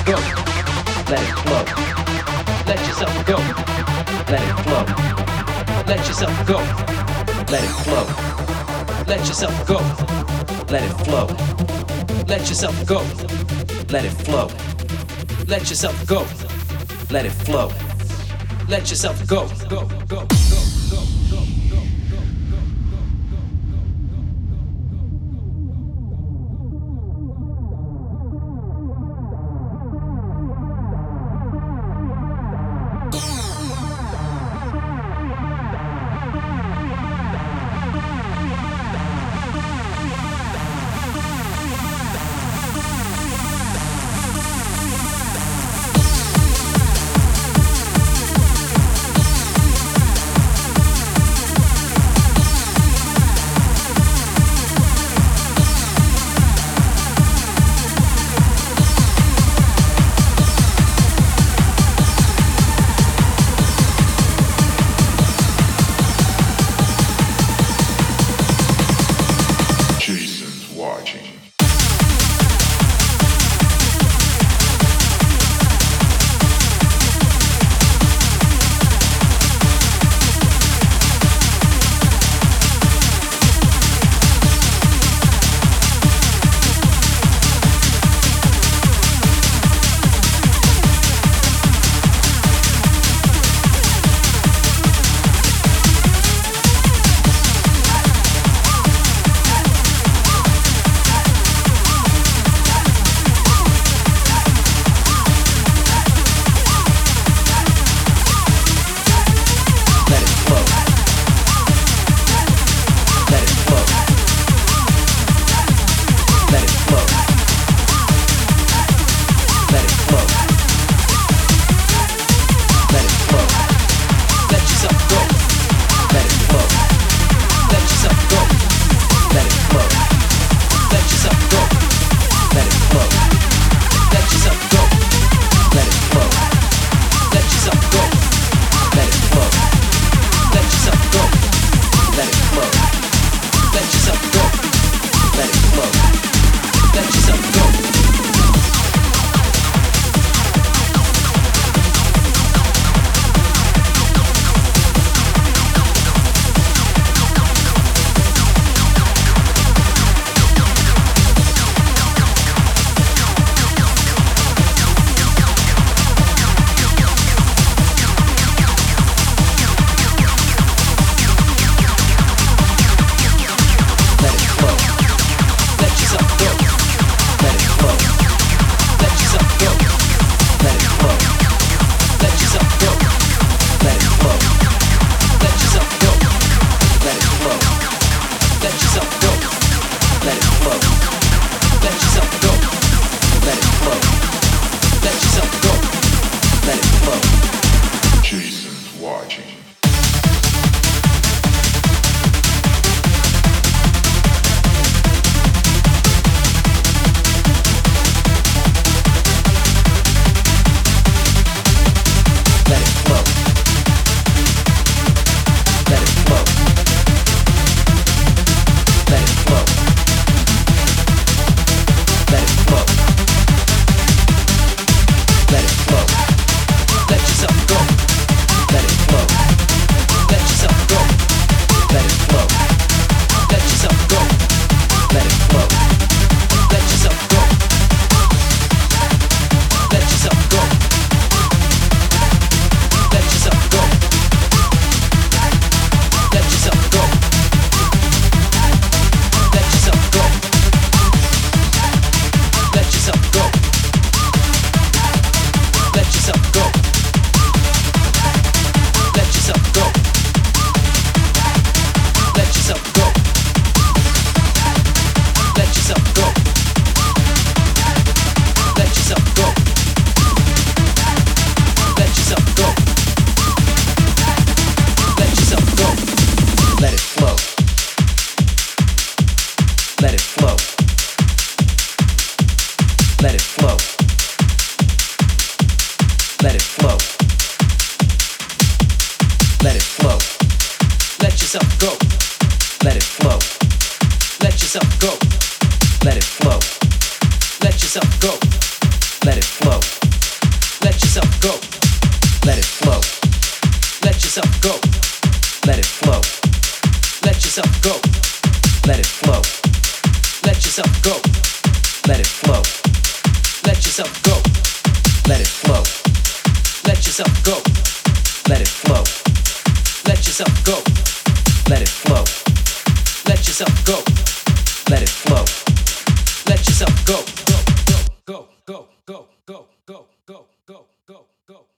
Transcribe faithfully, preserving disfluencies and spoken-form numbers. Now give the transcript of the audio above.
go. Let it flow. Let yourself go. Let it flow. Let yourself go. Let it flow. Let yourself go. Let it flow. Let yourself go. Let it flow. Let yourself go. Let it flow. Let yourself go. Go, go, go. yourself go. Let it flow. Let yourself go. Let it flow. Let yourself go. Let it flow. yourself go. Let it flow. Let yourself go. Let it flow. Let yourself go. Let it flow. Let yourself go. Let it flow. Let yourself go. Let it flow. Let yourself go. Let it flow. Let yourself go. Let it flow. Let yourself go. Go, go, go, go, go, go, go, go, go, go, go, go.